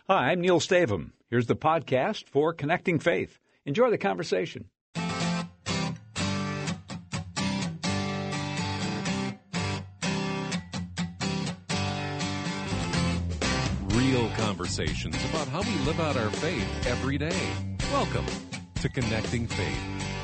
Hi, I'm Neil Stavum. Here's the podcast for Connecting Faith. Enjoy the conversation. Real conversations about how we live out our faith every day. Welcome to Connecting Faith.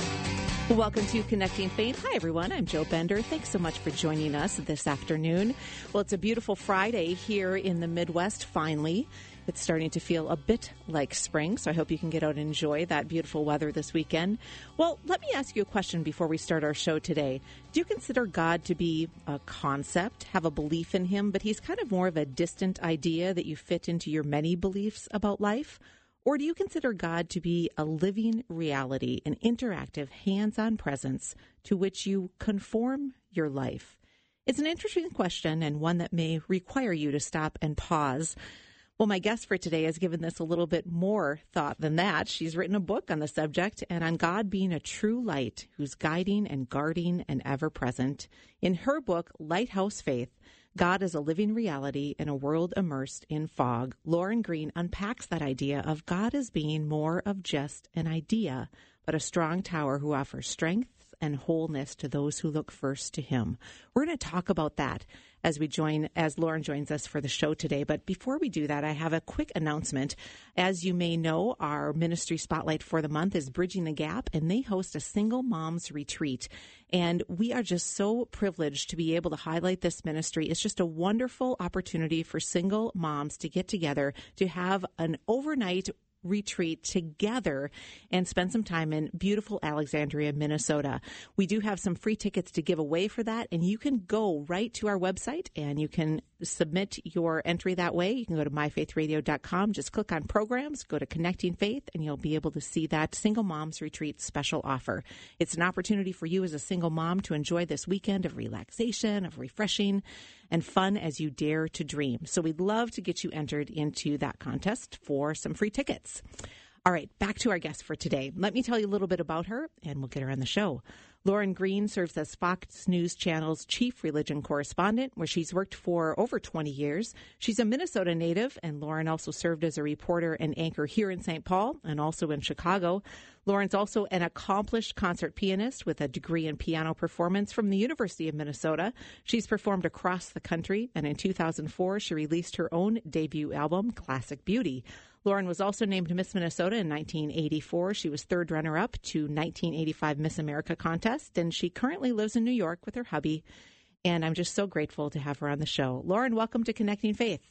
Welcome to Connecting Faith. Hi, everyone. I'm Jo Bender. Thanks so much for joining us this afternoon. Well, it's a beautiful Friday here in the Midwest, finally. It's starting to feel a bit like spring, so I hope you can get out and enjoy that beautiful weather this weekend. Well, let me ask you a question before we start our show today. Do you consider God to be a concept, have a belief in him, but he's kind of more of a distant idea that you fit into your many beliefs about life? Or do you consider God to be a living reality, an interactive, hands-on presence to which you conform your life? It's an interesting question and one that may require you to stop and pause. Well, my guest for today has given this a little bit more thought than that. She's written a book on the subject and on God being a true light who's guiding and guarding and ever present. In her book, Lighthouse Faith, God is a living reality in a world immersed in fog, Lauren Green unpacks that idea of God as being more of just an idea, but a strong tower who offers strength and wholeness to those who look first to him. We're going to talk about that as Lauren joins us for the show today. But before we do that, I have a quick announcement. As you may know, our ministry spotlight for the month is Bridging the Gap, and they host a single moms retreat. And we are just so privileged to be able to highlight this ministry. It's just a wonderful opportunity for single moms to get together, to have an overnight retreat together and spend some time in beautiful Alexandria, Minnesota. We do have some free tickets to give away for that, and you can go right to our website and you can submit your entry that way. You can go to myfaithradio.com, just click on programs, go to Connecting Faith, and you'll be able to see that Single Moms Retreat special offer. It's an opportunity for you as a single mom to enjoy this weekend of relaxation, of refreshing and fun as you dare to dream. So we'd love to get you entered into that contest for some free tickets. All right, back to our guest for today. Let me tell you a little bit about her, and we'll get her on the show. Lauren Green serves as Fox News Channel's chief religion correspondent, where she's worked for over 20 years. She's a Minnesota native, and Lauren also served as a reporter and anchor here in St. Paul and also in Chicago. Lauren's also an accomplished concert pianist with a degree in piano performance from the University of Minnesota. She's performed across the country, and in 2004, she released her own debut album, Classic Beauty. Lauren was also named Miss Minnesota in 1984. She was third runner-up to 1985 Miss America contest, and she currently lives in New York with her hubby, and I'm just so grateful to have her on the show. Lauren, welcome to Connecting Faith.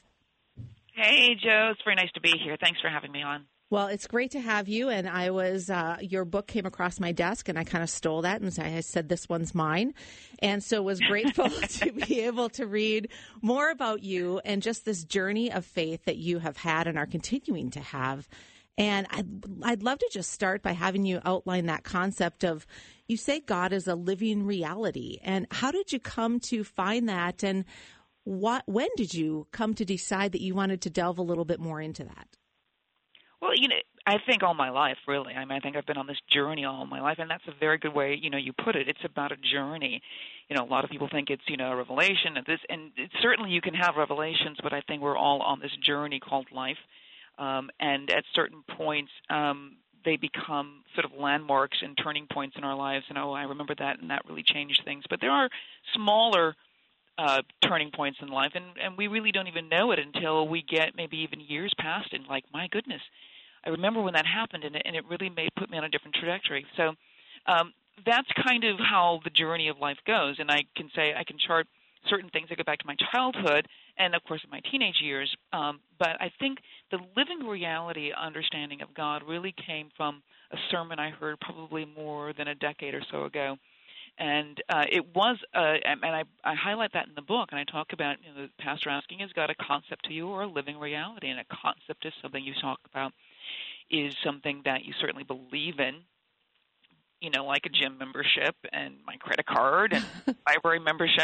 Hey, Jo. It's very nice to be here. Thanks for having me on. Well, it's great to have you, and I was, your book came across my desk, and I kind of stole that, and I said, this one's mine, and so was grateful to be able to read more about you and just this journey of faith that you have had and are continuing to have. And I'd love to just start by having you outline that concept of, you say God is a living reality, and how did you come to find that, and when did you come to decide that you wanted to delve a little bit more into that? Well, I think all my life, really. I mean, I think I've been on this journey all my life, and that's a very good way, you put it. It's about a journey. A lot of people think it's, a revelation, and certainly you can have revelations, but I think we're all on this journey called life. And at certain points, they become sort of landmarks and turning points in our lives. And, I remember that, and that really changed things. But there are smaller turning points in life, and we really don't even know it until we get maybe even years past it, like, my goodness, I remember when that happened, and it really put me on a different trajectory. So that's kind of how the journey of life goes, and I can chart certain things that go back to my childhood and, of course, in my teenage years, but I think the living reality understanding of God really came from a sermon I heard probably more than a decade or so ago. And it was, and I highlight that in the book, and I talk about, the pastor asking, is God a concept to you or a living reality? And a concept is something you talk about, is something that you certainly believe in, like a gym membership and my credit card and library membership.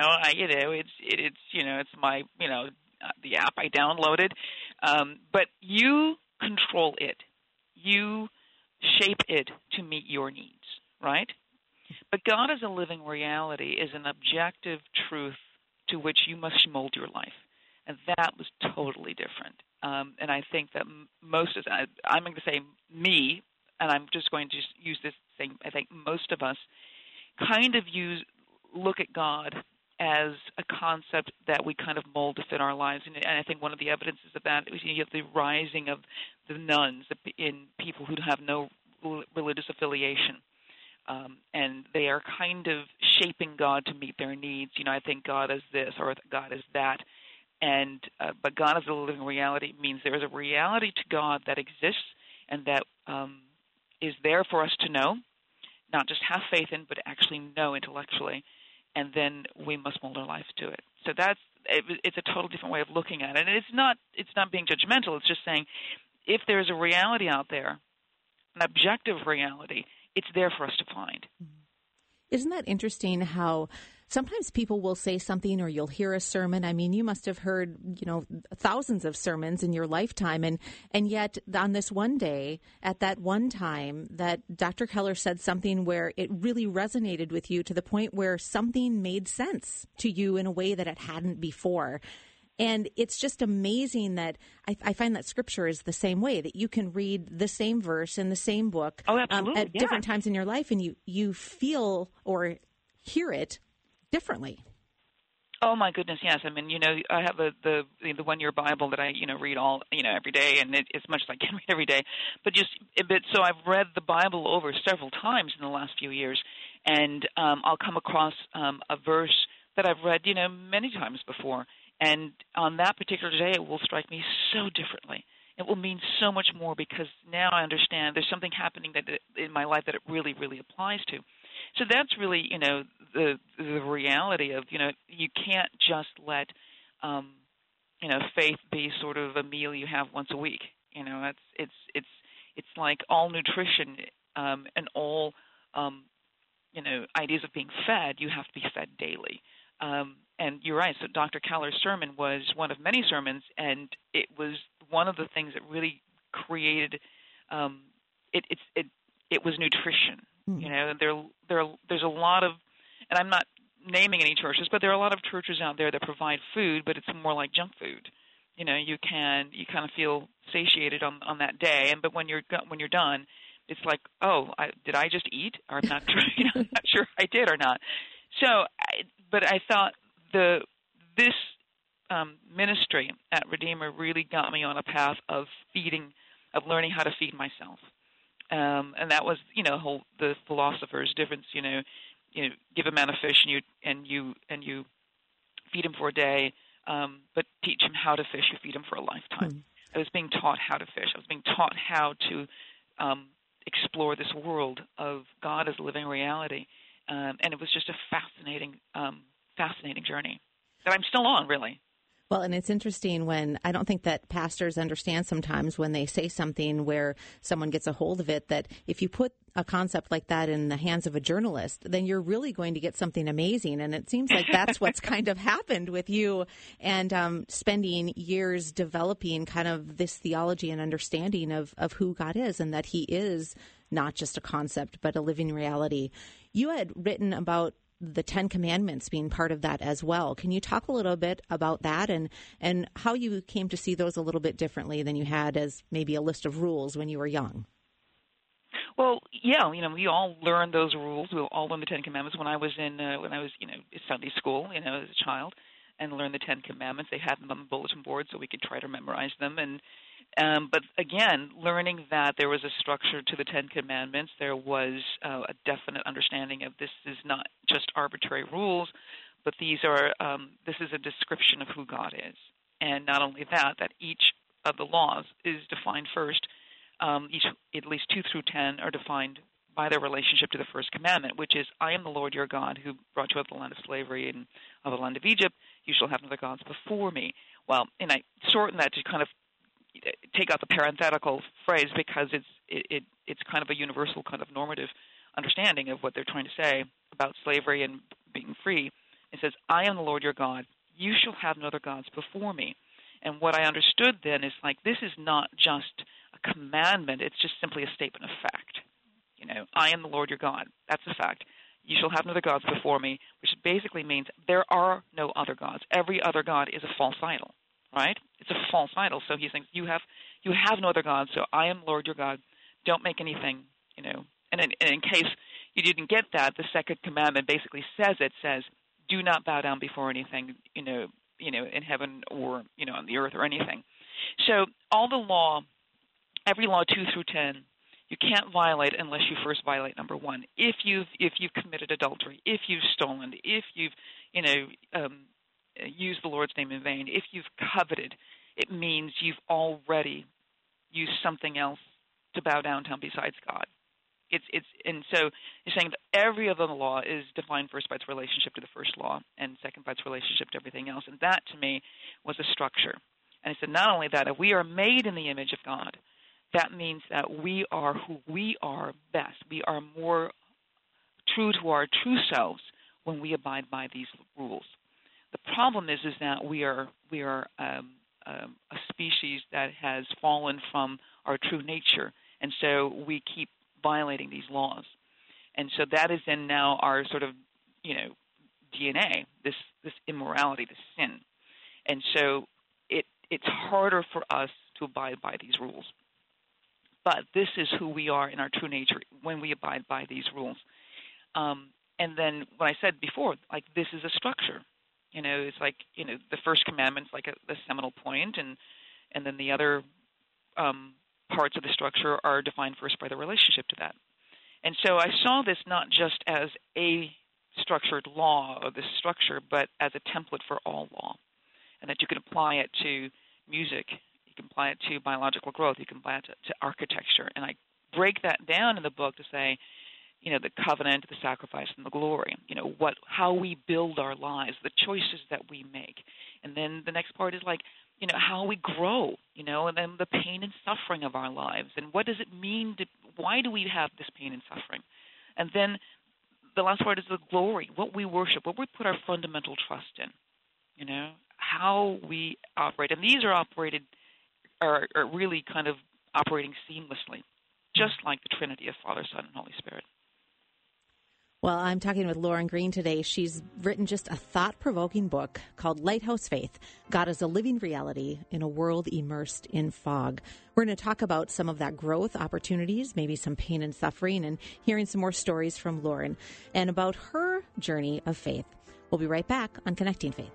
It's my, the app I downloaded. But you control it. You shape it to meet your needs, right? But God as a living reality is an objective truth to which you must mold your life. And that was totally different. And I think that most of us, I'm going to say me, and I'm just going to use this thing, I think most of us kind of look at God as a concept that we kind of mold to fit our lives. And I think one of the evidences of that is you have the rising of the nuns in people who have no religious affiliation. And they are kind of shaping God to meet their needs. I think God is this or God is that. And but God is a living reality. It means there is a reality to God that exists and that is there for us to know, not just have faith in, but actually know intellectually. And then we must mold our lives to it. So it's a total different way of looking at it. And it's not being judgmental. It's just saying if there's a reality out there, an objective reality, it's there for us to find. Isn't that interesting how sometimes people will say something or you'll hear a sermon? I mean, you must have heard, thousands of sermons in your lifetime. And yet on this one day, at that one time, that Dr. Keller said something where it really resonated with you to the point where something made sense to you in a way that it hadn't before. And it's just amazing that I find that Scripture is the same way, that you can read the same verse in the same book at different times in your life, and you feel or hear it differently. Oh my goodness, yes. I mean, I have the 1 year Bible that I read all every day, and as much as I can read every day. So I've read the Bible over several times in the last few years, and I'll come across a verse that I've read many times before. And on that particular day, it will strike me so differently. It will mean so much more because now I understand there's something happening in my life that it really, really applies to. So that's really, the reality of, you can't just let, faith be sort of a meal you have once a week. It's like all nutrition and all, ideas of being fed. You have to be fed daily. And you're right. So Dr. Keller's sermon was one of many sermons, and it was one of the things that really created. It was nutrition. There's a lot of, and I'm not naming any churches, but there are a lot of churches out there that provide food, but it's more like junk food. You kind of feel satiated on that day, but when you're done, it's like, did I just eat? Or I'm not sure. I'm not sure I did or not. But I thought this ministry at Redeemer really got me on a path of learning how to feed myself, and that was the philosopher's difference. Give a man a fish and you feed him for a day, but teach him how to fish. You feed him for a lifetime. I was being taught how to fish. I was being taught how to explore this world of God as a living reality. And it was just a fascinating journey that I'm still on, really. Well, and it's interesting when I don't think that pastors understand sometimes when they say something where someone gets a hold of it, that if you put a concept like that in the hands of a journalist, then you're really going to get something amazing. And it seems like that's what's kind of happened with you and spending years developing kind of this theology and understanding of who God is and that he is not just a concept, but a living reality. You had written about the Ten Commandments being part of that as well. Can you talk a little bit about that and how you came to see those a little bit differently than you had as maybe a list of rules when you were young? Well, yeah, we all learned those rules. We all learned the Ten Commandments when I was in Sunday school, as a child, and learned the Ten Commandments. They had them on the bulletin board so we could try to memorize them. But again, learning that there was a structure to the Ten Commandments, there was a definite understanding of this is not just arbitrary rules, but this is a description of who God is. And not only that each of the laws is defined first. At least 2 through 10 are defined by their relationship to the first commandment, which is, I am the Lord your God who brought you out of the land of slavery and of the land of Egypt. You shall have no other gods before me. Well, and I shorten that to kind of take out the parenthetical phrase because it's kind of a universal kind of normative understanding of what they're trying to say about slavery and being free. It says, I am the Lord your God. You shall have no other gods before me. And what I understood then is like this is not just a commandment. It's just simply a statement of fact. I am the Lord your God. That's a fact. You shall have no other gods before me, which basically means there are no other gods. Every other god is a false idol. right? It's a false idol. So he thinks you have no other God, so I am Lord your God. Don't make anything, And in case you didn't get that, the second commandment basically says, do not bow down before anything, in heaven or, on the earth or anything. So all the law, every law 2 through 10, you can't violate unless you first violate number 1. If you've committed adultery, if you've stolen, if you've used the Lord's name in vain, if you've coveted, it means you've already used something else to bow down to besides God. And so you're saying that every other law is defined first by its relationship to the first law, and second by its relationship to everything else. And that, to me, was a structure. And I said, not only that, if we are made in the image of God, that means that we are who we are best. We are more true to our true selves when we abide by these rules. The problem is that we are a species that has fallen from our true nature, and so we keep violating these laws. And so that is in now our sort of, DNA, this immorality, this sin. And so it's harder for us to abide by these rules. But this is who we are in our true nature when we abide by these rules. And then what I said before, like this is a structure. It's like, the first commandment's like the seminal point, and then the other parts of the structure are defined first by the relationship to that. And so I saw this not just as a structured law or this structure, but as a template for all law, and that you can apply it to music, you can apply it to biological growth, you can apply it to architecture. And I break that down in the book to say, the covenant, the sacrifice, and the glory, how we build our lives, the choices that we make. And then the next part is like, how we grow, and then the pain and suffering of our lives. And what does it mean why do we have this pain and suffering? And then the last part is the glory, what we worship, what we put our fundamental trust in, how we operate. And these are really kind of operating seamlessly, just like the Trinity of Father, Son, and Holy Spirit. Well, I'm talking with Lauren Green today. She's written just a thought-provoking book called Lighthouse Faith, God is a Living Reality in a World Immersed in Fog. We're going to talk about some of that growth opportunities, maybe some pain and suffering, and hearing some more stories from Lauren and about her journey of faith. We'll be right back on Connecting Faith.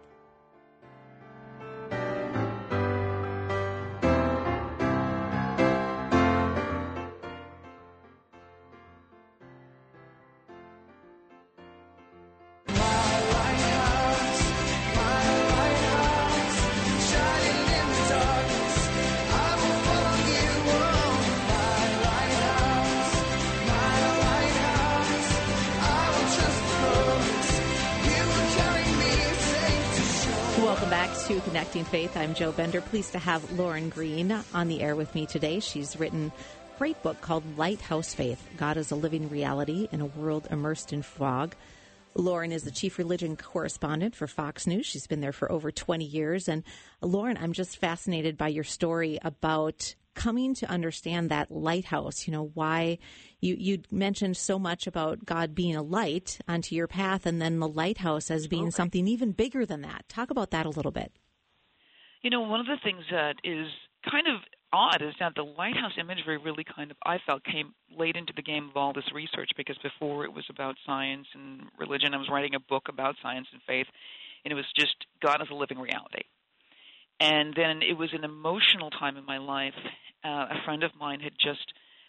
To Connecting Faith. I'm Jo Bender. Pleased to have Lauren Green on the air with me today. She's written a great book called Lighthouse Faith, God is a Living Reality in a World Immersed in Fog. Lauren is the chief religion correspondent for Fox News. She's been there for over 20 years. And Lauren, I'm just fascinated by your story about coming to understand that lighthouse, why you mentioned so much about God being a light onto your path and then the lighthouse as being something even bigger than that. Talk about that a little bit. One of the things that is kind of odd is that the lighthouse imagery really I felt came late into the game of all this research, because before it was about science and religion. I was writing a book about science and faith, and it was just God as a living reality. And then it was an emotional time in my life. A friend of mine had just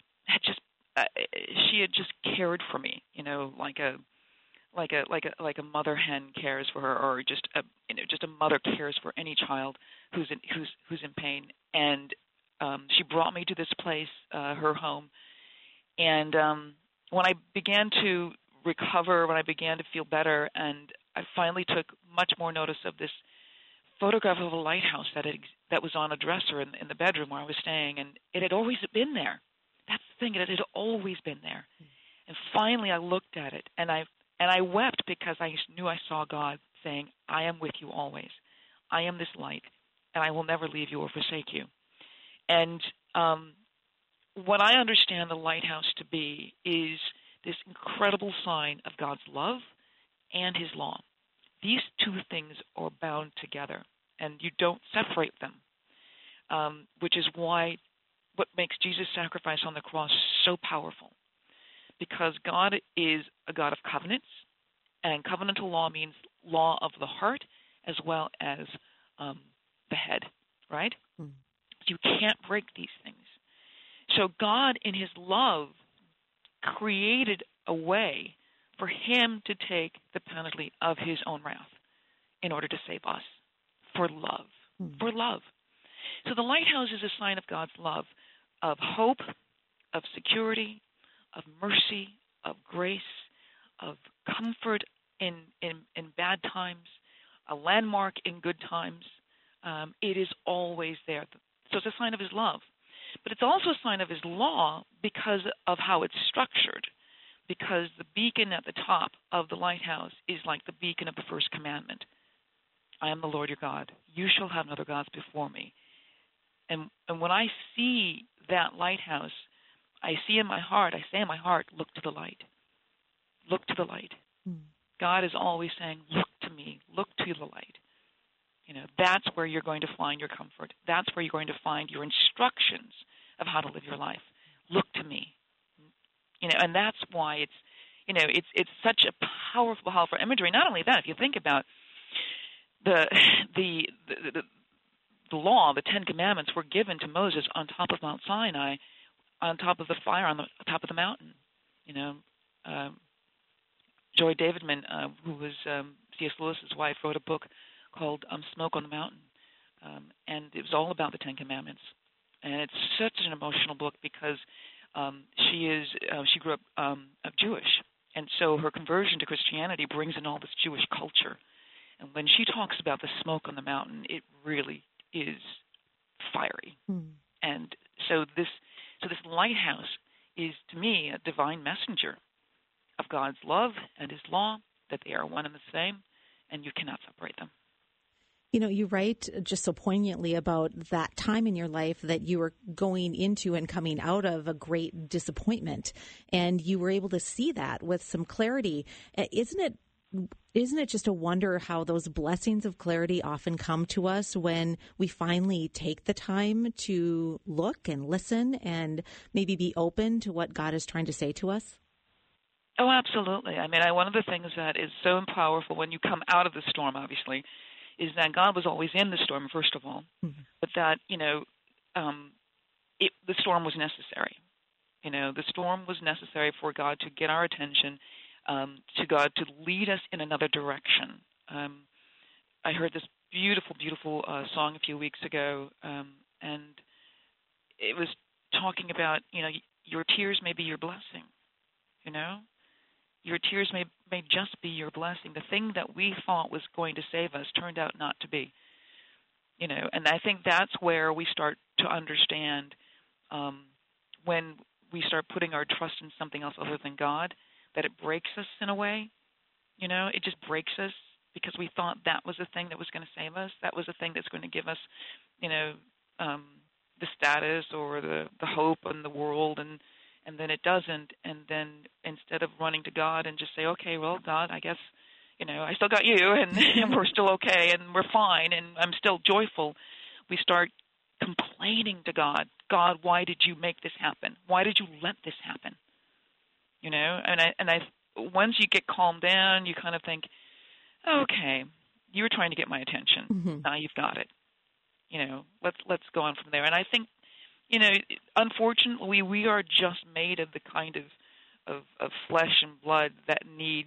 cared for me, like a mother hen cares for her, or just a mother cares for any child who's in pain. And she brought me to this place, her home. And when I began to recover, when I began to feel better, and I finally took much more notice of this photograph of a lighthouse that was on a dresser in the bedroom where I was staying, and it had always been there. That's the thing; it had always been there. And finally, I looked at it, and I wept, because I knew I saw God saying, "I am with you always. I am this light, and I will never leave you or forsake you." And what I understand the lighthouse to be is this incredible sign of God's love and His law. These two things are bound together. and you don't separate them, which is what makes Jesus' sacrifice on the cross so powerful, because God is a God of covenants, and covenantal law means law of the heart as well as the head, right? Mm. You can't break these things. So God, in his love, created a way for him to take the penalty of his own wrath in order to save us, for love, for love. So the lighthouse is a sign of God's love, of hope, of security, of mercy, of grace, of comfort in bad times, a landmark in good times. It is always there. So it's a sign of his love. But it's also a sign of his law because of how it's structured, because the beacon at the top of the lighthouse is like the beacon of the first commandment. I am the Lord your God. You shall have no other gods before me. And when I see that lighthouse, I say in my heart, look to the light. Look to the light. God is always saying, look to me, look to the light. That's where you're going to find your comfort. That's where you're going to find your instructions of how to live your life. Look to me. And that's why it's such a powerful imagery. Not only that, if you think about the law, the Ten Commandments were given to Moses on top of Mount Sinai, on top of the fire on the top of the mountain. Joy Davidman, who was C.S. Lewis's wife, wrote a book called Smoke on the Mountain, and it was all about the Ten Commandments. And it's such an emotional book because she grew up Jewish, and so her conversion to Christianity brings in all this Jewish culture. And when she talks about the smoke on the mountain, it really is fiery. And so this lighthouse is, to me, a divine messenger of God's love and his law, that they are one and the same, and you cannot separate them. You write just so poignantly about that time in your life that you were going into and coming out of a great disappointment, and you were able to see that with some clarity. Isn't it just a wonder how those blessings of clarity often come to us when we finally take the time to look and listen and maybe be open to what God is trying to say to us? Oh, absolutely. I mean, one of the things that is so powerful when you come out of the storm, obviously, is that God was always in the storm, first of all, but that, the storm was necessary. The storm was necessary for God to get our attention, to God to lead us in another direction. I heard this beautiful, beautiful song a few weeks ago, and it was talking about, your tears may be your blessing, Your tears may just be your blessing. The thing that we thought was going to save us turned out not to be. And I think that's where we start to understand when we start putting our trust in something else other than God, that it breaks us in a way. It just breaks us because we thought that was the thing that was going to save us. That was the thing that's going to give us, the status or the hope in the world, and then it doesn't, and then instead of running to God and just say, okay, well, God, I guess, I still got you, and we're still okay, and we're fine, and I'm still joyful, we start complaining to God. God, why did you make this happen? Why did you let this happen? Once you get calmed down, you kind of think, okay, you were trying to get my attention. Mm-hmm. Now you've got it. Let's go on from there. And I think, unfortunately, we are just made of the kind of flesh and blood that need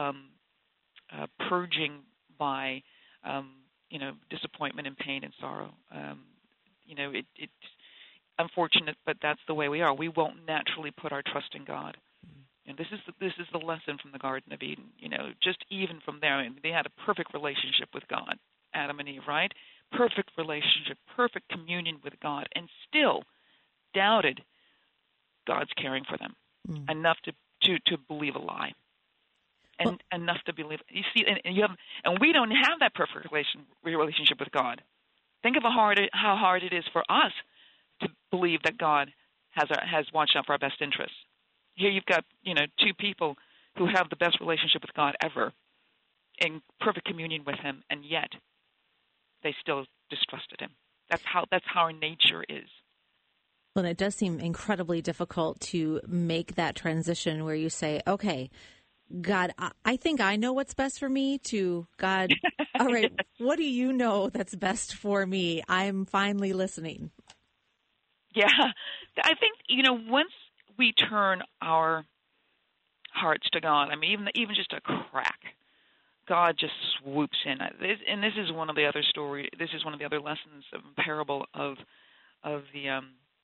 purging by, disappointment and pain and sorrow. It's unfortunate, but that's the way we are. We won't naturally put our trust in God. And this is the lesson from the Garden of Eden. Just even from there, they had a perfect relationship with God, Adam and Eve, right? Perfect relationship, perfect communion with God, and still doubted God's caring for them enough to believe a lie, and enough to believe. You see, and we don't have that perfect relationship with God. Think of how hard it is for us to believe that God has watched out for our best interests. Here you've got two people who have the best relationship with God ever, in perfect communion with Him, and yet they still distrusted him. That's how our nature is. Well, it does seem incredibly difficult to make that transition where you say, okay, God, I think I know what's best for me, to God, all right, what do you know that's best for me? I'm finally listening. Yeah. I think, once we turn our hearts to God, I mean, even just a crack, God just swoops in. And this is one of the other lessons of the parable of the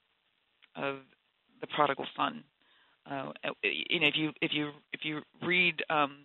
prodigal son. If you read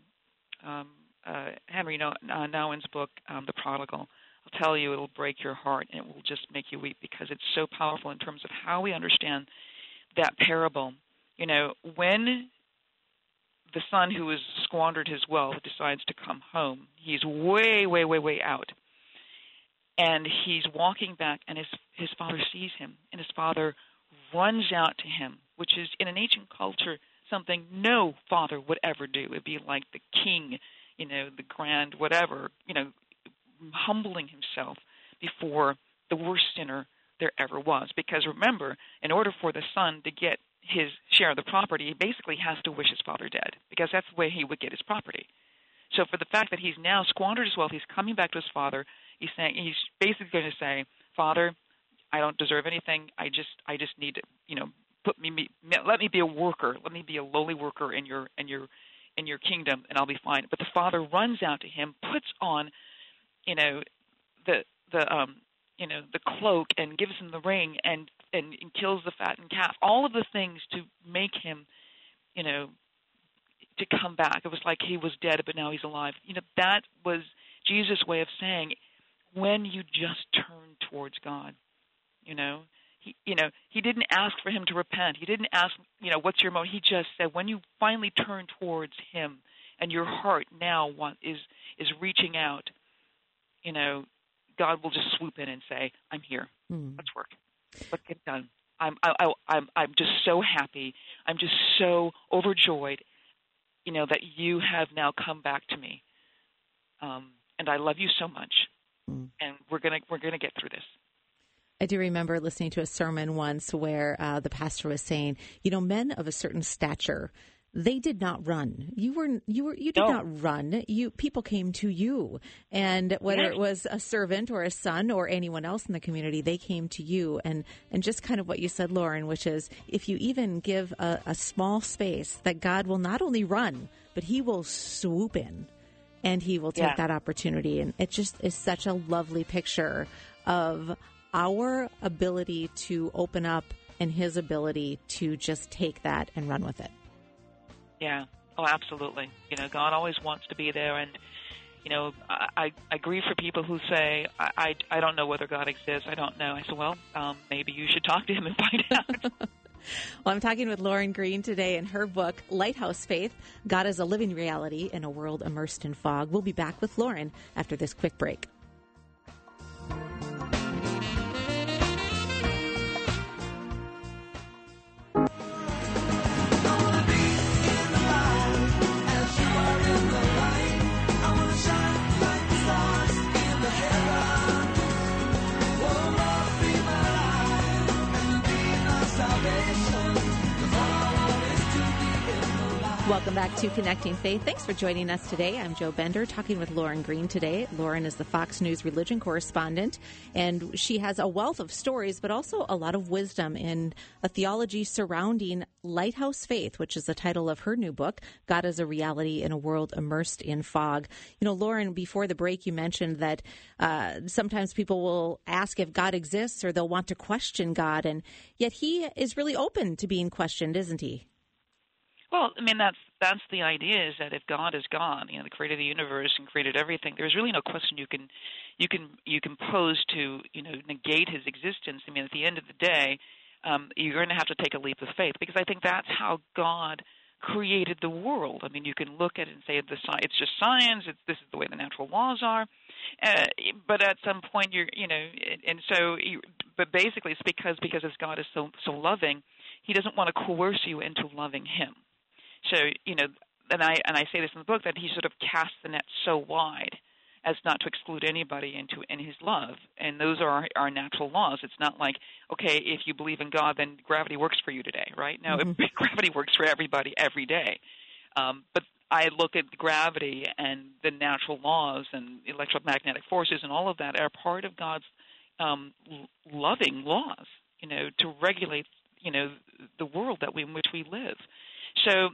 Henry Nouwen's book, The Prodigal, I'll tell you, it'll break your heart and it will just make you weep, because it's so powerful in terms of how we understand that parable. When the son who has squandered his wealth decides to come home, he's way, way, way, way out. And he's walking back, and his father sees him, and his father runs out to him, which is, in an ancient culture, something no father would ever do. It'd be like the king, the grand whatever, humbling himself before the worst sinner there ever was. Because remember, in order for the son to get his share of the property, he basically has to wish his father dead, because that's the way he would get his property. So for the fact that he's now squandered his wealth, he's coming back to his father, he's basically going to say, Father, I don't deserve anything. I just need to, let me be a worker. Let me be a lowly worker in your kingdom, and I'll be fine. But the father runs out to him, puts on, the cloak, and gives him the ring, and kills the fattened calf. All of the things to make him, to come back. It was like he was dead, but now he's alive. That was Jesus' way of saying, when you just turn towards God. He didn't ask for him to repent. He didn't ask, what's your motive. He just said, when you finally turn towards him, and your heart now is reaching out, God will just swoop in and say, I'm here. Let's work. Let's get done. I'm just so happy. I'm just so overjoyed, that you have now come back to me. And I love you so much. And we're gonna get through this. I do remember listening to a sermon once where the pastor was saying, men of a certain stature, they did not run. You did not run. People came to you, and whether it was a servant or a son or anyone else in the community, they came to you. And just kind of what you said, Lauren, which is, if you even give a small space, that God will not only run, but he will swoop in, and he will take that opportunity. And it just is such a lovely picture of our ability to open up and his ability to just take that and run with it. Yeah. Oh, absolutely. God always wants to be there. And, I grieve for people who say, I don't know whether God exists. I don't know. I said, well, maybe you should talk to him and find out. Well, I'm talking with Lauren Green today in her book, Lighthouse Faith, God is a Living Reality in a World Immersed in Fog. We'll be back with Lauren after this quick break. Welcome back to Connecting Faith. Thanks for joining us today. I'm Jo Bender, talking with Lauren Green today. Lauren is the Fox News religion correspondent, and she has a wealth of stories, but also a lot of wisdom in a theology surrounding Lighthouse Faith, which is the title of her new book, God is a Reality in a World Immersed in Fog. Lauren, before the break, you mentioned that sometimes people will ask if God exists, or they'll want to question God, and yet he is really open to being questioned, isn't he? Well, I mean, that's the idea, is that if God is God, the creator of the universe and created everything, there's really no question you can pose to negate his existence. I mean, at the end of the day, you're going to have to take a leap of faith, because I think that's how God created the world. I mean, you can look at it and say it's just science. This is the way the natural laws are. But at some point, but basically, it's because as God is so loving, he doesn't want to coerce you into loving him. So, and I say this in the book, that he sort of casts the net so wide, as not to exclude anybody in his love. And those are our natural laws. It's not like, okay, if you believe in God, then gravity works for you today, right? No, gravity works for everybody every day. But I look at gravity and the natural laws and electromagnetic forces and all of that are part of God's loving laws, to regulate, the world in which we live. So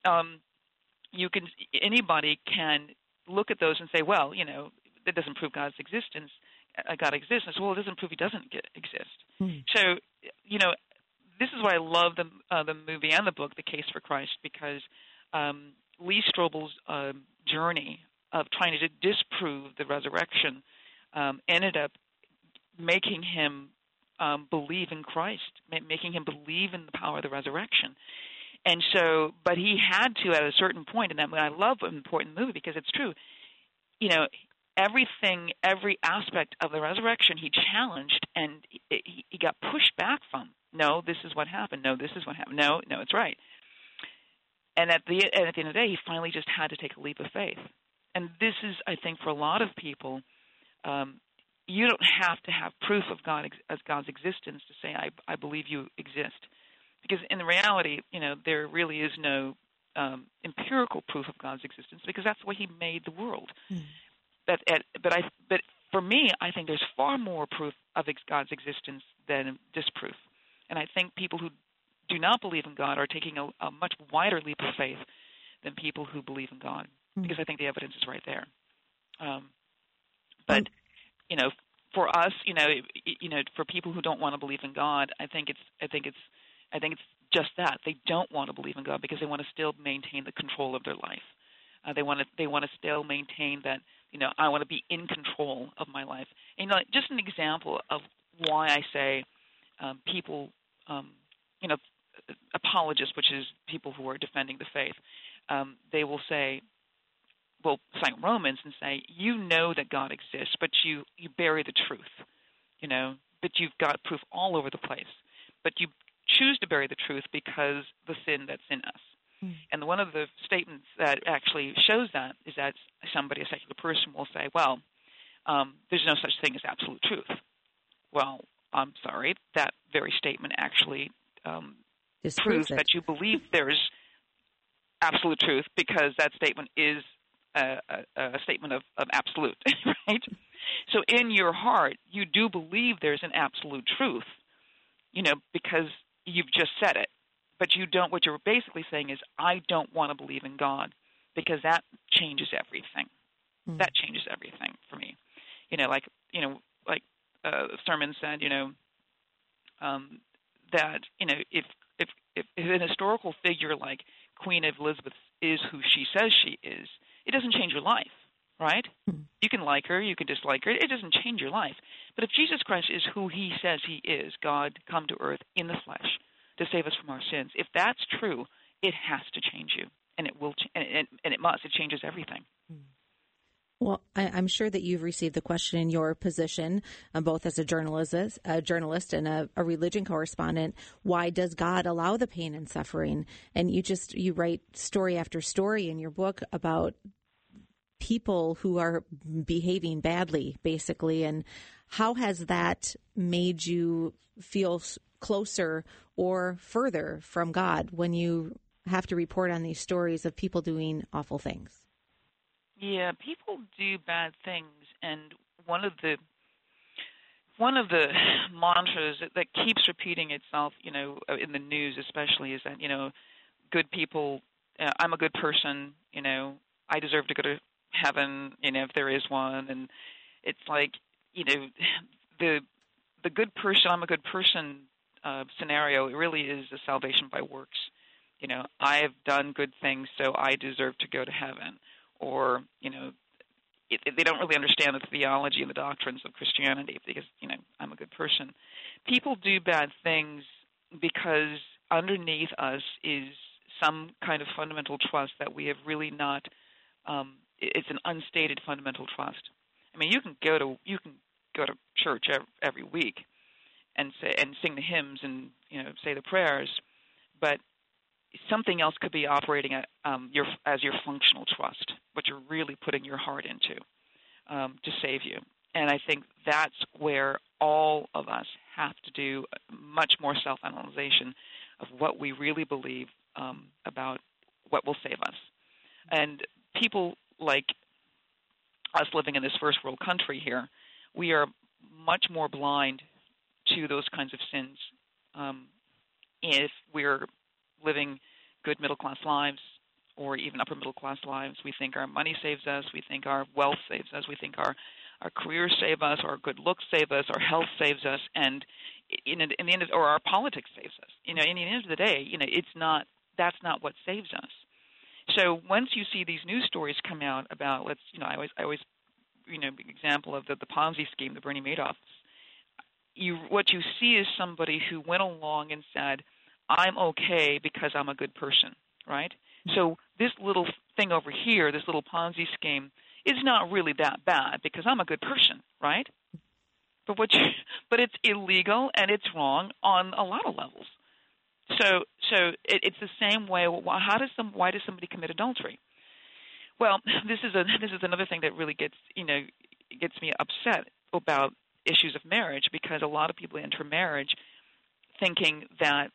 anybody can look at those and say, well, that doesn't prove God's existence. God exists. Well, it doesn't prove he doesn't exist. So, this is why I love the movie and the book, The Case for Christ, because Lee Strobel's journey of trying to disprove the resurrection ended up making him believe in Christ, making him believe in the power of the resurrection. And so, but he had to at a certain point, and I love an important movie because it's true, everything, every aspect of the resurrection he challenged, and he got pushed back from. No, this is what happened. No, this is what happened. No, it's right. And at the end of the day, he finally just had to take a leap of faith. And this is, I think, for a lot of people, you don't have to have proof of God's existence to say, I believe you exist. Because in reality, there really is no empirical proof of God's existence because that's the way he made the world. But for me, I think there's far more proof of God's existence than disproof. And I think people who do not believe in God are taking a much wider leap of faith than people who believe in God, because I think the evidence is right there. But for us, for people who don't want to believe in God, I think it's just that they don't want to believe in God because they want to still maintain the control of their life. They want to still maintain that I want to be in control of my life. And just an example of why I say people, apologists, which is people who are defending the faith, they will say, well, cite Romans and say, that God exists, but you bury the truth, but you've got proof all over the place. But you choose to bury the truth because the sin that's in us. And one of the statements that actually shows that is that somebody, a secular person, will say, well, there's no such thing as absolute truth. Well, I'm sorry, that very statement actually proves that you believe there's absolute truth because that statement is a statement of absolute, right? So in your heart, you do believe there's an absolute truth, because you've just said it. But you don't. What you're basically saying is, I don't want to believe in God because that changes everything. That changes everything for me. Like the sermon said, that if an historical figure like Queen Elizabeth is who she says she is, it doesn't change your life, right? You can like her, you can dislike her. It doesn't change your life. But if Jesus Christ is who he says he is, God come to earth in the flesh to save us from our sins, if that's true, it has to change you, and it will, and it must. It changes everything. Well, I'm sure that you've received the question in your position, both as a journalist and a religion correspondent. Why does God allow the pain and suffering? And you write story after story in your book about people who are behaving badly, basically. And how has that made you feel closer or further from God when you have to report on these stories of people doing awful things? Yeah, people do bad things, and one of the mantras that keeps repeating itself, in the news especially, is that good people. I'm a good person. I deserve to go to heaven. If there is one, and it's like the good person. I'm a good person scenario. It really is a salvation by works. I have done good things, so I deserve to go to heaven. Or, they don't really understand the theology and the doctrines of Christianity because, I'm a good person. People do bad things because underneath us is some kind of fundamental trust that we have really not. It's an unstated fundamental trust. I mean, you can go to church every week and sing the hymns and say the prayers, but something else could be operating at as your functional trust, what you're really putting your heart into. to save you. And I think that's where all of us have to do much more self-analyzation of what we really believe about what will save us. And people like us living in this first world country here, we are much more blind to those kinds of sins if we're living good middle-class lives or even upper-middle-class lives. We think our money saves us. We think our wealth saves us. We think our careers save us, our good looks save us, our health saves us, and in the end of, or our politics saves us. In the end of the day, that's not what saves us. So once you see these news stories come out about, I always big example of the Ponzi scheme, the Bernie Madoff. What you see is somebody who went along and said, "I'm okay because I'm a good person," right? So this little thing over here, this little Ponzi scheme, is not really that bad because I'm a good person, right? But it's illegal and it's wrong on a lot of levels. So it's the same way. Why does somebody commit adultery? Well, this is another thing that really gets me upset about issues of marriage, because a lot of people enter marriage thinking that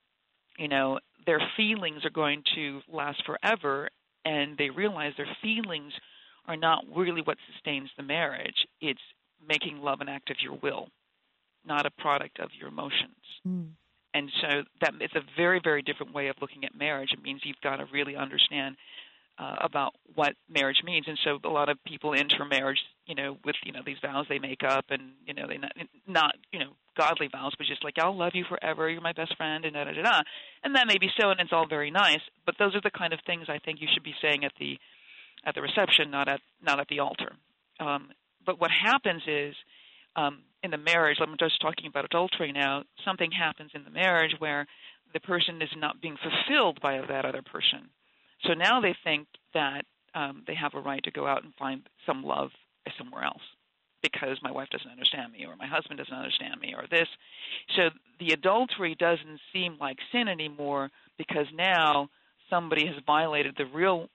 their feelings are going to last forever, and they realize their feelings are not really what sustains the marriage. It's making love an act of your will, not a product of your emotions. Mm. And so that it's a very, very different way of looking at marriage. It means you've got to really understand about what marriage means. And so a lot of people enter marriage, with these vows they make up, and they not godly vows, but just like, I'll love you forever, you're my best friend, and da da da da. And that may be so, and it's all very nice. But those are the kind of things I think you should be saying at the reception, not at the altar. But what happens is, in the marriage, I'm just talking about adultery now, something happens in the marriage where the person is not being fulfilled by that other person. So now they think that they have a right to go out and find some love somewhere else because my wife doesn't understand me, or my husband doesn't understand me, or this. So the adultery doesn't seem like sin anymore because now somebody has violated the real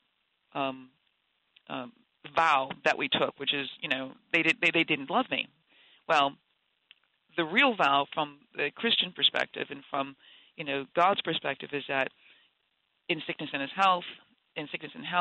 vow that we took, which is, they didn't love me. Well, the real vow from the Christian perspective and from, God's perspective is that in sickness and health, in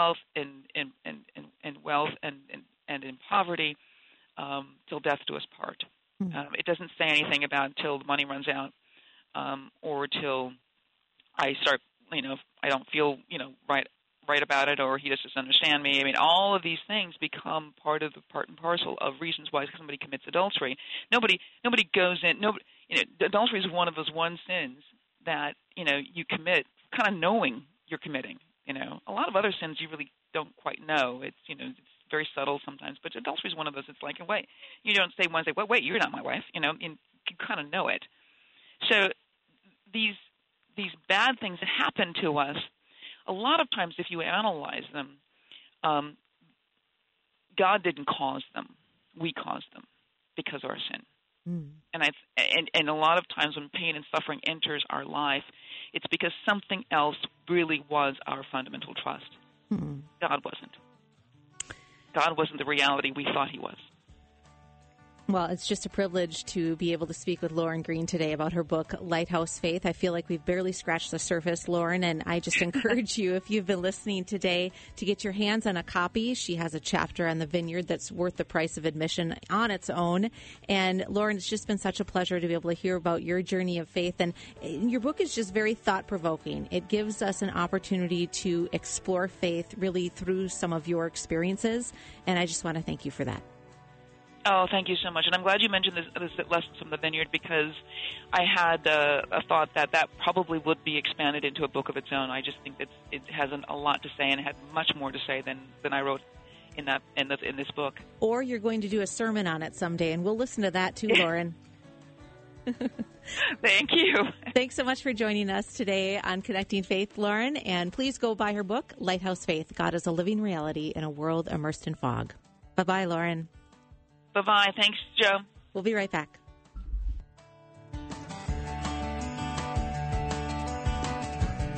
wealth and in poverty, till death do us part. Mm-hmm. It doesn't say anything about till the money runs out, or till I start, I don't feel, right about it, or he just doesn't understand me. I mean, all of these things become part of the part and parcel of reasons why somebody commits adultery. Nobody goes in. Adultery is one of those sins that you commit, kind of knowing you're committing. A lot of other sins you really don't quite know. It's it's very subtle sometimes, but adultery is one of those. It's like, wait, you don't say one day, well, wait, you're not my wife. And you kind of know it. So these bad things that happen to us, a lot of times, if you analyze them, God didn't cause them; we caused them because of our sin. Mm. And a lot of times, when pain and suffering enters our life, it's because something else really was our fundamental trust. Mm. God wasn't. God wasn't the reality we thought He was. Well, it's just a privilege to be able to speak with Lauren Green today about her book, Lighthouse Faith. I feel like we've barely scratched the surface, Lauren, and I just encourage you, if you've been listening today, to get your hands on a copy. She has a chapter on the vineyard that's worth the price of admission on its own. And Lauren, it's just been such a pleasure to be able to hear about your journey of faith. And your book is just very thought-provoking. It gives us an opportunity to explore faith really through some of your experiences. And I just want to thank you for that. Oh, thank you so much. And I'm glad you mentioned this Lessons from the Vineyard, because I had a thought that probably would be expanded into a book of its own. I just think that it has a lot to say, and it had much more to say than I wrote in this book. Or you're going to do a sermon on it someday, and we'll listen to that too, Lauren. Thank you. Thanks so much for joining us today on Connecting Faith, Lauren. And please go buy her book, Lighthouse Faith, God is a Living Reality in a World Immersed in Fog. Bye-bye, Lauren. Bye-bye. Thanks, Joe. We'll be right back.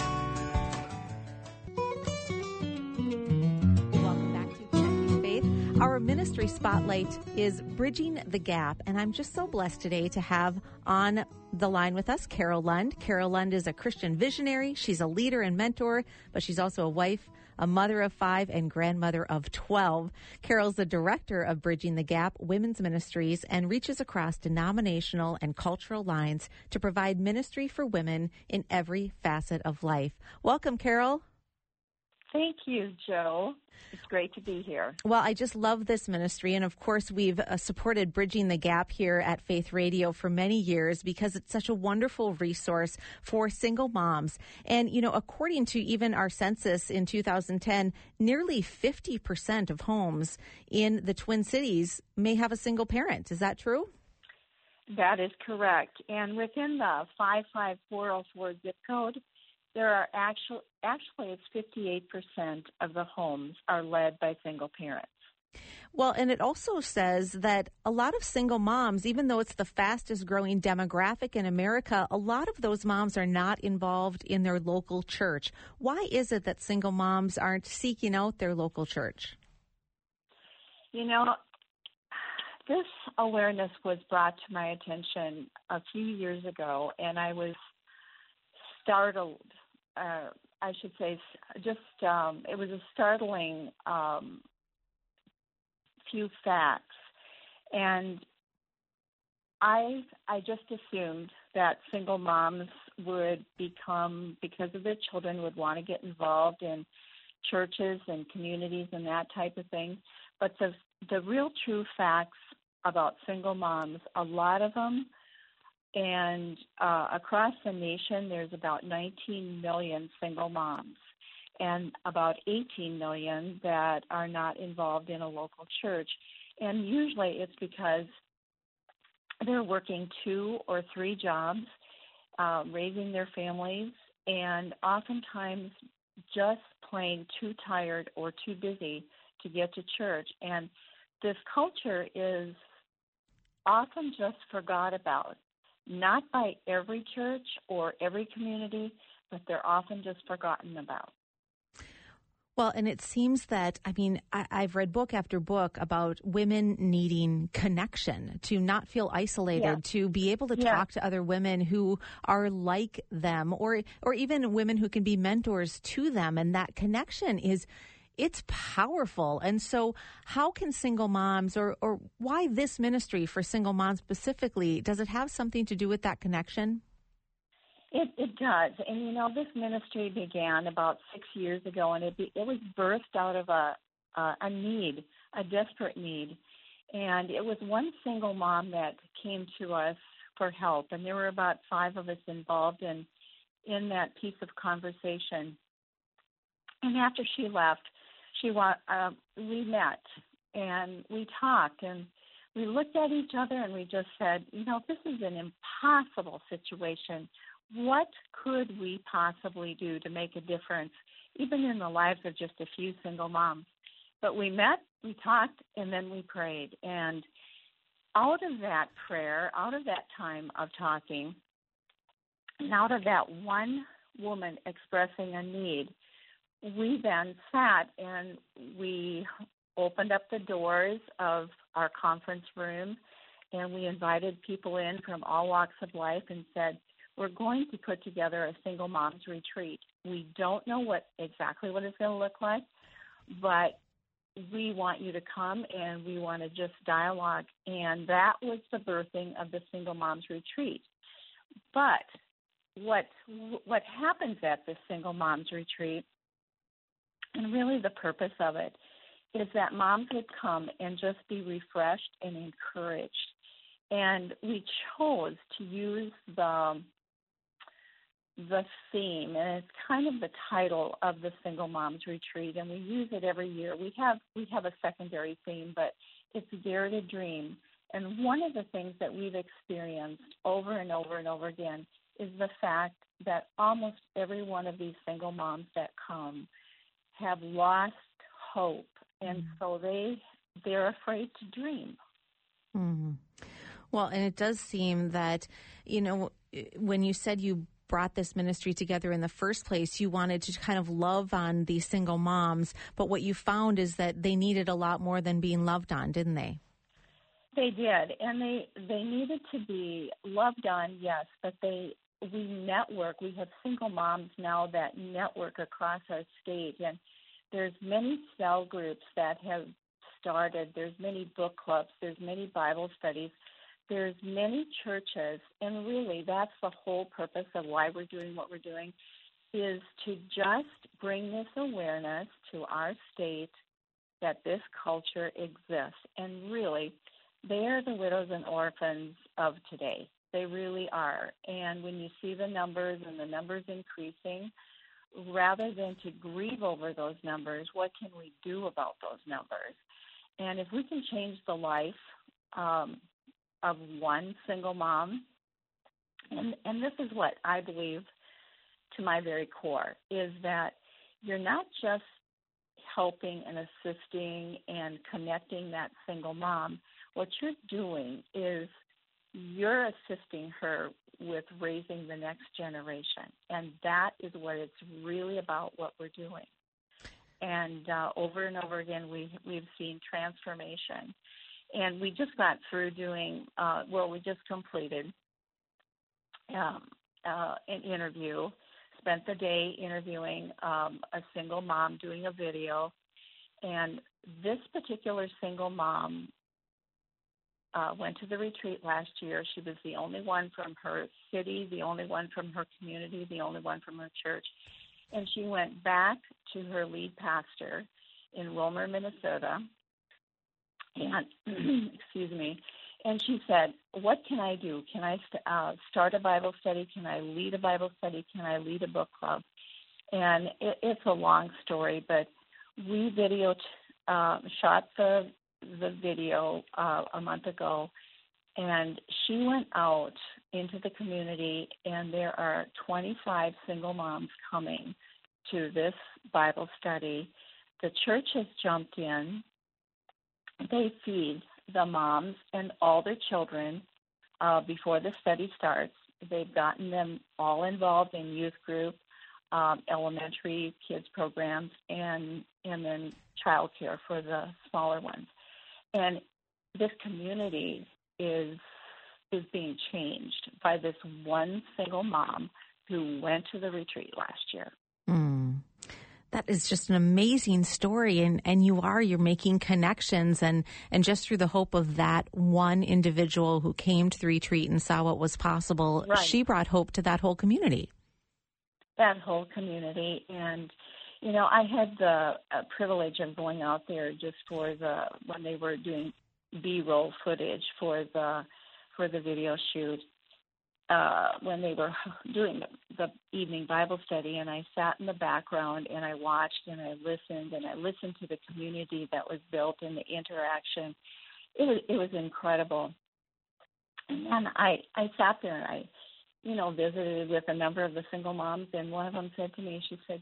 Welcome back to Connecting Faith. Our ministry spotlight is Bridging the Gap, and I'm just so blessed today to have on the line with us Carol Lund. Carol Lund is a Christian visionary. She's a leader and mentor, but she's also a wife, a mother of 5, and grandmother of 12. Carol's the director of Bridging the Gap Women's Ministries and reaches across denominational and cultural lines to provide ministry for women in every facet of life. Welcome, Carol. Thank you, Joe. It's great to be here. Well, I just love this ministry. And of course, we've supported Bridging the Gap here at Faith Radio for many years because it's such a wonderful resource for single moms. And, you know, according to even our census in 2010, nearly 50% of homes in the Twin Cities may have a single parent. Is that true? That is correct. And within the 55404 zip code, there are actually it's 58% of the homes are led by single parents. Well, and it also says that a lot of single moms, even though it's the fastest growing demographic in America, a lot of those moms are not involved in their local church. Why is it that single moms aren't seeking out their local church? You know, this awareness was brought to my attention a few years ago, and I was startled. I should say, it was a startling few facts, and I just assumed that single moms would become, because of their children, would want to get involved in churches and communities and that type of thing. But the real true facts about single moms, a lot of them. And across the nation, there's about 19 million single moms and about 18 million that are not involved in a local church. And usually it's because they're working 2 or 3 jobs, raising their families, and oftentimes just plain too tired or too busy to get to church. And this culture is often just forgot about. Not by every church or every community, but they're often just forgotten about. Well, and it seems that, I mean, I've read book after book about women needing connection, to not feel isolated, to be able to talk to other women who are like them, or even women who can be mentors to them. And that connection it's powerful. And so how can single moms, or why this ministry for single moms specifically, does it have something to do with that connection? It does. And, you know, this ministry began about 6 years ago, and it was birthed out of a need, a desperate need. And it was one single mom that came to us for help, and there were about 5 of us involved in that piece of conversation. And after she left, we met and we talked and we looked at each other and we just said, you know, this is an impossible situation. What could we possibly do to make a difference, even in the lives of just a few single moms? But we met, we talked, and then we prayed. And out of that prayer, out of that time of talking, and out of that one woman expressing a need, we then sat and we opened up the doors of our conference room, and we invited people in from all walks of life and said, we're going to put together a single moms retreat. We don't know exactly what it's going to look like, but we want you to come and we want to just dialogue. And that was the birthing of the Single Moms Retreat. But what happens at the Single Moms Retreat, and really the purpose of it, is that moms would come and just be refreshed and encouraged. And we chose to use the theme, and it's kind of the title of the Single Moms Retreat, and we use it every year. We have a secondary theme, but it's Dare to Dream. And one of the things that we've experienced over and over and over again is the fact that almost every one of these single moms that come have lost hope, and so they're afraid to dream. Mm-hmm. Well, and it does seem that, you know, when you said you brought this ministry together in the first place, you wanted to kind of love on these single moms, but what you found is that they needed a lot more than being loved on, didn't they? They did, and they needed to be loved on, yes, but we network. We have single moms now that network across our state, and there's many cell groups that have started. There's many book clubs. There's many Bible studies. There's many churches, and really that's the whole purpose of why we're doing what we're doing, is to just bring this awareness to our state that this culture exists. And really, they are the widows and orphans of today. They really are. And when you see the numbers and the numbers increasing, rather than to grieve over those numbers, what can we do about those numbers? And if we can change the life of one single mom, and this is what I believe to my very core, is that you're not just helping and assisting and connecting that single mom. What you're doing is you're assisting her with raising the next generation, and that is what it's really about, what we're doing. And over and over again, we've seen transformation. And we just got through doing, we just completed an interview, spent the day interviewing a single mom, doing a video. And this particular single mom went to the retreat last year. She was the only one from her city, the only one from her community, the only one from her church. And she went back to her lead pastor in Romer, Minnesota, and excuse me, and she said, what can I do? Can I start a Bible study? Can I lead a Bible study? Can I lead a book club? And it's a long story, but we shot the video a month ago, and she went out into the community, and there are 25 single moms coming to this Bible study. The church has jumped in. They feed the moms and all their children before the study starts. They've gotten them all involved in youth group, elementary kids programs, and then childcare for the smaller ones. And this community is being changed by this one single mom who went to the retreat last year. That is just an amazing story, and you're making connections, and just through the hope of that one individual who came to the retreat and saw what was possible, right. She brought hope to that whole community. That whole community, and I had the privilege of going out there just when they were doing B-roll footage for the video shoot. When they were doing the evening Bible study, and I sat in the background and I watched and I listened to the community that was built and the interaction. It was incredible. And then I sat there and I visited with a number of the single moms, and one of them said to me, she said,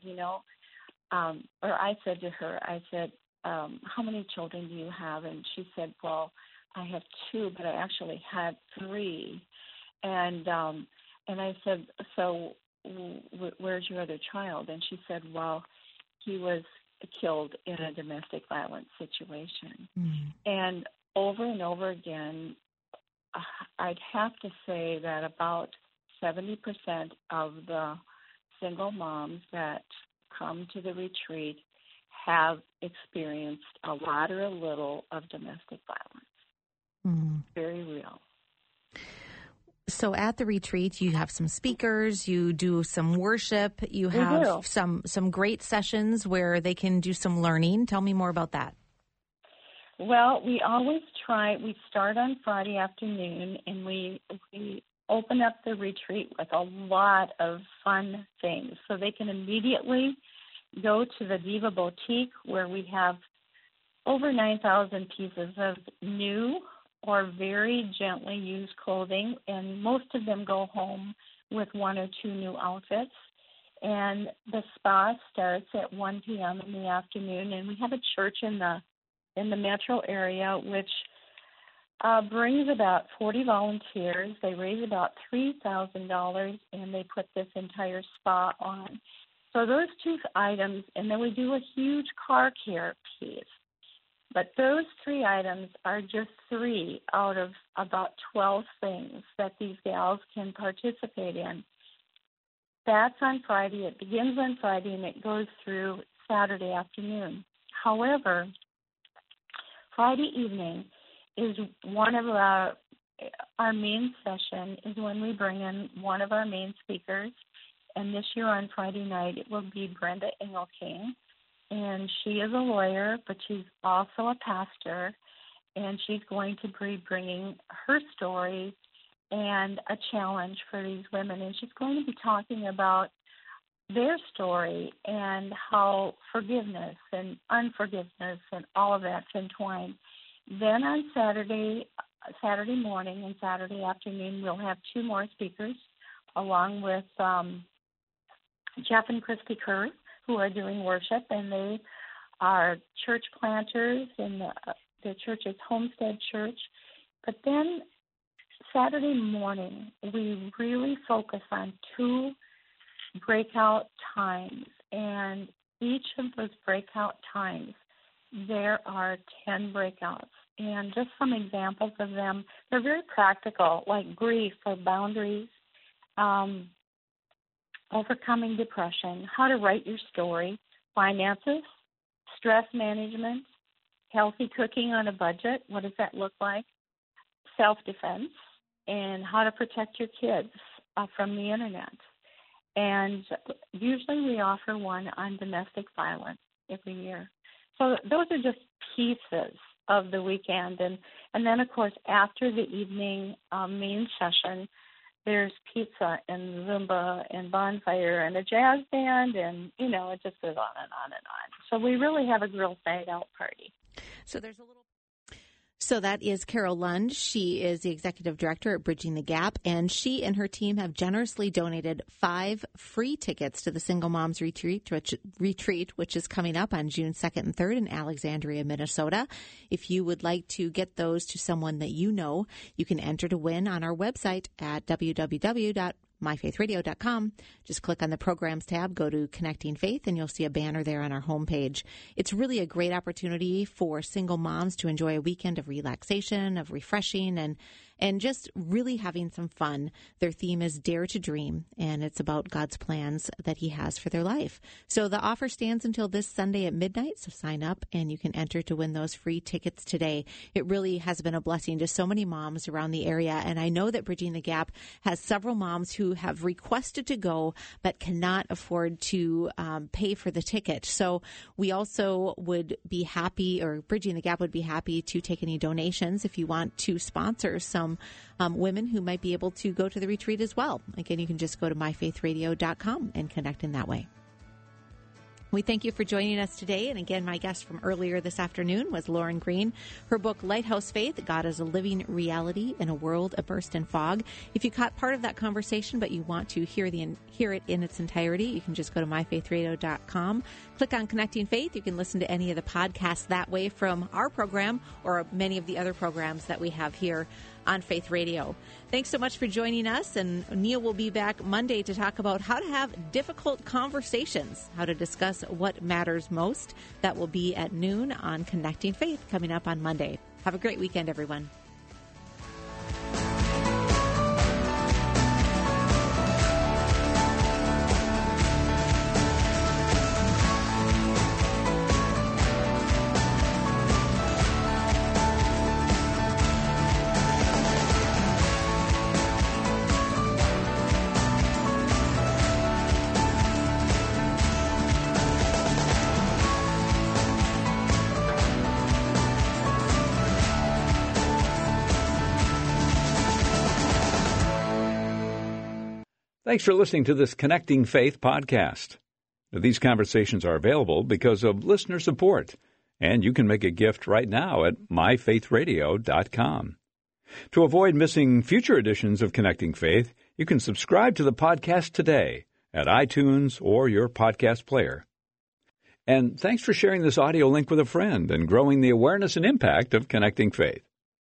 I said to her, how many children do you have? And she said, well, I have 2, but I actually had 3. And I said, so where's your other child? And she said, well, he was killed in a domestic violence situation. Mm-hmm. And over again, I'd have to say that about 70% of the single moms that come to the retreat have experienced a lot or a little of domestic violence. Mm-hmm. Very real. So at the retreat, you have some speakers, you do some worship, you have some great sessions where they can do some learning. Tell me more about that. Well, we always we start on Friday afternoon, and we open up the retreat with a lot of fun things. So they can immediately go to the Diva Boutique, where we have over 9,000 pieces of new or very gently used clothing, and most of them go home with 1 or 2 new outfits. And the spa starts at 1 p.m. in the afternoon, and we have a church in the metro area, which brings about 40 volunteers. They raise about $3,000, and they put this entire spa on. So those 2 items, and then we do a huge car care piece. But those 3 items are just 3 out of about 12 things that these gals can participate in. That's on Friday. It begins on Friday, and it goes through Saturday afternoon. However, Friday evening is one of our main session is when we bring in one of our main speakers. And this year on Friday night, it will be Brenda Engelking. And she is a lawyer, but she's also a pastor. And she's going to be bringing her story and a challenge for these women. And she's going to be talking about their story and how forgiveness and unforgiveness and all of that's entwined. Then on Saturday morning and Saturday afternoon, we'll have 2 more speakers, along with Jeff and Christy Kerr, who are doing worship, and they are church planters in the church's Homestead Church. But then Saturday morning, we really focus on 2 breakout times, and each of those breakout times, there are 10 breakouts. And just some examples of them, they're very practical, like grief or boundaries, overcoming depression, how to write your story, finances, stress management, healthy cooking on a budget, what does that look like, self-defense, and how to protect your kids from the internet. And usually we offer one on domestic violence every year. So those are just pieces of the weekend. And then, of course, after the evening main session, there's pizza and Zumba and bonfire and a jazz band, and, it just goes on and on and on. So we really have a girls' night out party. So that is Carol Lund. She is the executive director at Bridging the Gap, and she and her team have generously donated 5 free tickets to the Single Moms Retreat, which is coming up on June 2nd and 3rd in Alexandria, Minnesota. If you would like to get those to someone that you know, you can enter to win on our website at www.myfaithradio.com. Just click on the programs tab, go to Connecting Faith, and you'll see a banner there on our homepage. It's really a great opportunity for single moms to enjoy a weekend of relaxation, of refreshing, and just really having some fun. Their theme is Dare to Dream, and it's about God's plans that He has for their life. So the offer stands until this Sunday at midnight, so sign up and you can enter to win those free tickets today. It really has been a blessing to so many moms around the area, and I know that Bridging the Gap has several moms who have requested to go but cannot afford to pay for the ticket. So we also would be happy, or Bridging the Gap would be happy to take any donations if you want to sponsor some women who might be able to go to the retreat as well. Again, you can just go to myfaithradio.com and connect in that way. We thank you for joining us today. And again, my guest from earlier this afternoon was Lauren Green. Her book, Lighthouse Faith, God is a Living Reality in a World Immersed in Fog. If you caught part of that conversation, but you want to hear it in its entirety, you can just go to myfaithradio.com. Click on Connecting Faith. You can listen to any of the podcasts that way from our program or many of the other programs that we have here on Faith Radio. Thanks so much for joining us, and Neil will be back Monday to talk about how to have difficult conversations, how to discuss what matters most. That will be at noon on Connecting Faith coming up on Monday. Have a great weekend, everyone. Thanks for listening to this Connecting Faith podcast. These conversations are available because of listener support, and you can make a gift right now at myfaithradio.com. To avoid missing future editions of Connecting Faith, you can subscribe to the podcast today at iTunes or your podcast player. And thanks for sharing this audio link with a friend and growing the awareness and impact of Connecting Faith.